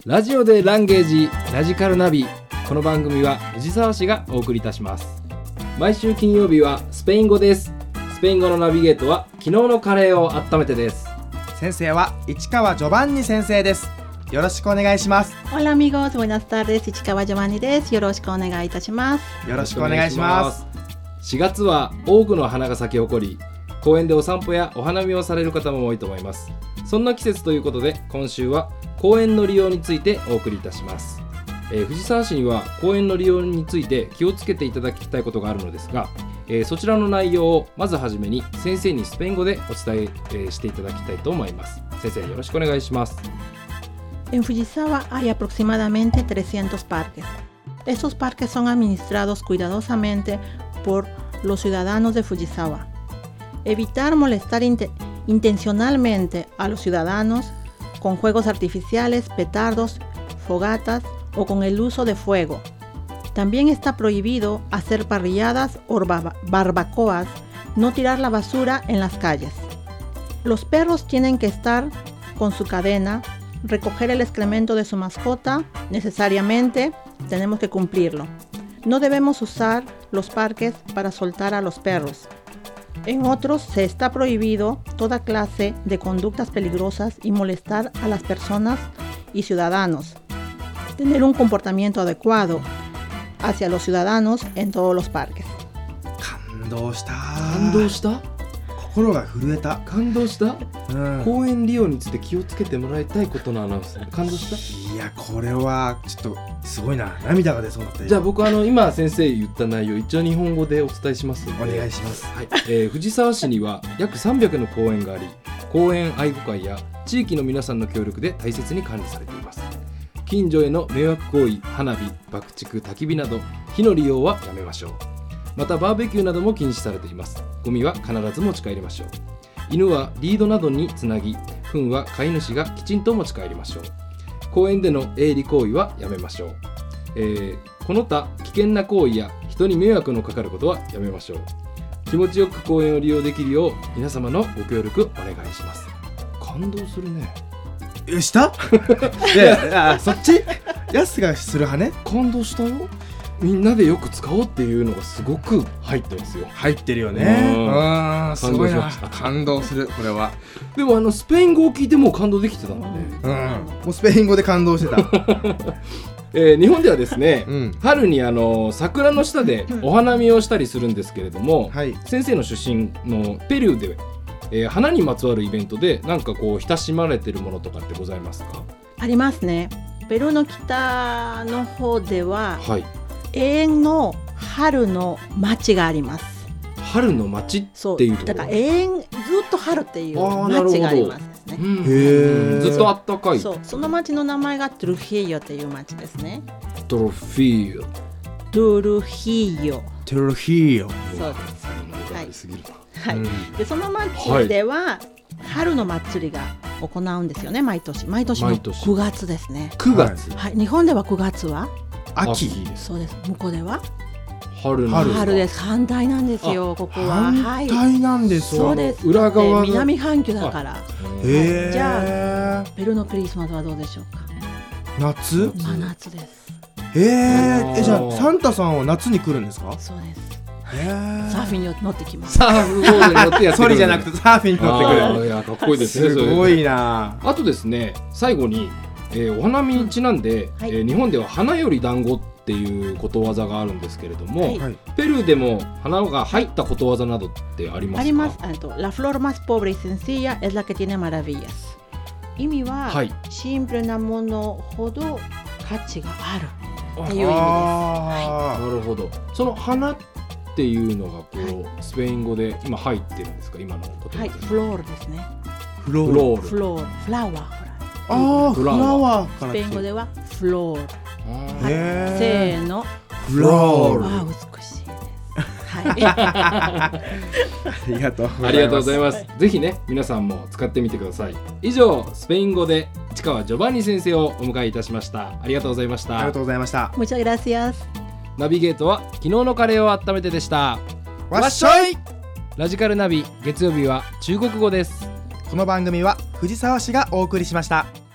ラジオでランゲージラジカルナビ。この番組は藤沢市がお送りいたします。毎週金曜日はスペイン語です。スペイン語のナビゲートは昨日のカレーを温めてです。 先生は市川ジョバンニ先生です。よろしくお願いします。 Hola amigos, buenas tardes. 市川ジョバンニです。よろしくお願いいたします。 よろしくお願いします。 4月は多くの花が咲き誇り、公園でお散歩やお花見をされる方も多いと思います。そんな季節ということで、今週は公園の利用についてお送りいたします。藤沢市には公園の利用について気をつけていただきたいことがあるのですが、そちらの内容をまずはじめに先生にスペイン語でお伝え、していただきたいと思います。先生、よろしくお願いします。 En Fujisawa hay aproximadamente 300 parques. Estos parques son administrados cuidadosamente por los ciudadanos de Fujisawa. Evitar molestar intencionalmente a los ciudadanos con juegos artificiales, petardos, fogatas o con el uso de fuego. También está prohibido hacer parrilladas o barbacoas, no tirar la basura en las calles. Los perros tienen que estar con su cadena, recoger el excremento de su mascota, necesariamente tenemos que cumplirlo. No debemos usar los parques para soltar a los perros. En otros se está prohibido toda clase de conductas peligrosas y molestar a las personas y ciudadanos. Tener un comportamiento adecuado hacia los ciudadanos en todos los parques. 感動した。 感動した？ 心が震えた。 感動した、公園利用について気をつけてもらいたいことのアナウンス。感動した？ いや、これはちょっとすごいな。涙が出そうになった。 じゃあ僕今先生言った内容、一応日本語でお伝えしますので。 お願いします。 はい。藤沢市には約300の公園があり、公園愛護会や地域の皆さんの協力で大切に管理されています。近所への迷惑行為、花火、爆竹、焚き火など火の利用はやめましょう。またバーベキューなども禁止されています。ゴミは必ず持ち帰りましょう。犬はリードなどにつなぎ、糞は飼い主がきちんと持ち帰りましょう。公園での営利行為はやめましょう。この他危険な行為や人に迷惑のかかることはやめましょう。気持ちよく公園を利用できるよう皆様のご協力お願いします。感動するね。 したいや、そっちヤスがする派ね。 感動したよ。みんなでよく使おうっていうのがすごく入ってますよ。 入ってるよね。 すごいな。 感動する、これは。 でもスペイン語を聞いてもう感動できてたので、 もうスペイン語で感動してた。 日本ではですね、春に桜の下でお花見をしたりするんですけれども、先生の出身のペルーで、花にまつわるイベントでなんかこう親しまれてるものとかってございますか？ ありますね。ペルーの北の方では、永遠の春の街があります。 春の街っていうところ。 だから永遠ずっと春っていう街がありますですね。 ずっとあったかい。 その街の名前がトゥルヒーヨっていう街ですね。 トルフィーヨ。 トゥルヒーヨ。 トゥルヒーヨ。 そうです。でその町では、春の祭りが行うんですよね。毎年の9月ですね。 9月、 日本では9月は秋。 そうです。向こうでは春です。反対なんですよ。ここは反対なんですよ。 そうです。 裏側南半球だから。じゃあペルーのクリスマスはどうでしょうか？ 夏？ 真夏です。 じゃあサンタさんは夏に来るんですか？ そうです。サーフィンに乗ってきます。 サーフボードに乗ってやってくる。 ソリじゃなくてサーフィンに乗ってくる。 いや、かっこいいですね。 すごいな。 あとですね、最後に、お花見にちなんで、日本では花より団子っていうことわざがあるんですけれども、ペルーでも花が入ったことわざなどってありますか？ あります。La flor más pobre y sencilla es la que tiene maravillas。意味は、シンプルなものほど価値があるっていう意味です。 なるほど。その花っていうのがこう、スペイン語で今入ってるんですか？今の言葉で。 フロールですね。 フラワー。 フラワー。 スペイン語ではフロール。せーの。 フロール。 美しいです。 ありがとうございます。ぜひね、皆さんも使ってみてください。以上、スペイン語で市川ジョバンニ先生をお迎えいたしました。ありがとうございました。 ありがとうございました。 Muchas gracias。 ナビゲートは昨日のカレーを温めてでした。 わっしょい。 ラジカルナビ、月曜日は中国語です。 この番組は藤沢市がお送りしました。